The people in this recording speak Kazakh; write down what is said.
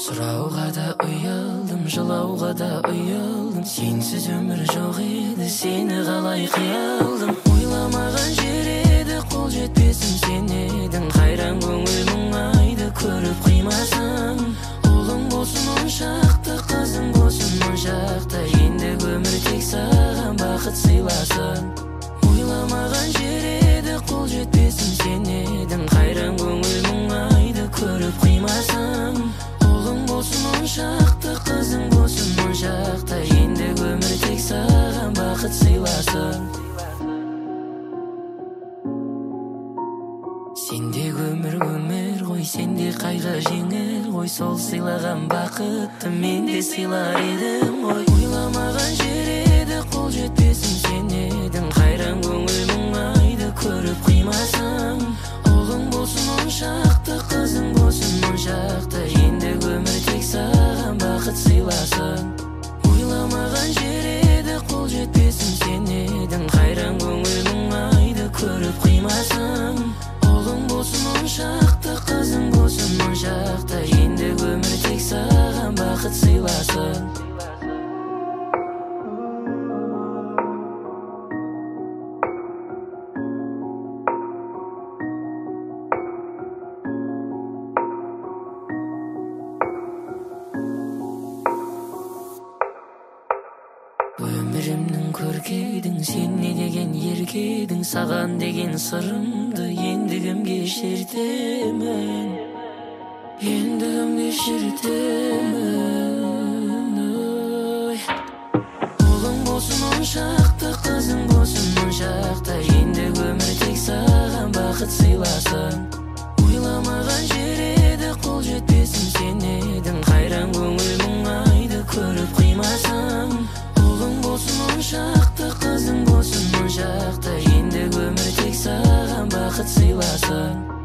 Сұрауға да ұялдым, жылауға да ұялдым. Сенсіз өмір жоқ еді, сені қалай қиялдым. Ойламаған жер еді, қол жетпесім сен едің. Қайран көңіл мұңайды көріп қимасың. Ұлың болсын оншақты, қызың болсын моншақты. Енді өмір тек саған бақыт сыйласын. Ойламаған жер еді, қол жетпесім сен едің. Қайран көңіл мұңайды көріп қимасың. Ұлың болсын оншақты, қызың болсын моншақты. Енді өмір тек саған бақыт сыйласын. Сенде өмір ғой, сенде қайғы жеңіл ғой. Сол сыйлаған бақытты мен де сыйлар едім ғой. Ойламаған жер еді, қол жетпесім сен едің. Қайран көңіл мұңайды көріп қимасың. Ұлың болсын оншақты, қызың болсын моншақты. Енді өмір тек саған бақыт сыйласын. Ойламаған жер еді, қол жетпесім сен едің. Қайран көңіл мұңайды көріп қимасың. Ұлың болсын оншақты, қызың болсын моншақты. Енді өмір тек саған бақыт сыйласын. Өмірімнің көркедің, сен не деген еркедің. Саған деген сырымды енді кімге шертемін, енді кімге шертемін. Ұлың болсын оншақты, қызың болсын моншақты. Енді өмір тек саған бақыт сыйласын. Ойламаған жер еді, қол жетпесім сен едің. Қайран көңіл мұңайды көріп қимасың. Ұлың болсын оншақты, қызың болсын моншақты. Енді өмір тек саған бақыт сыйласын.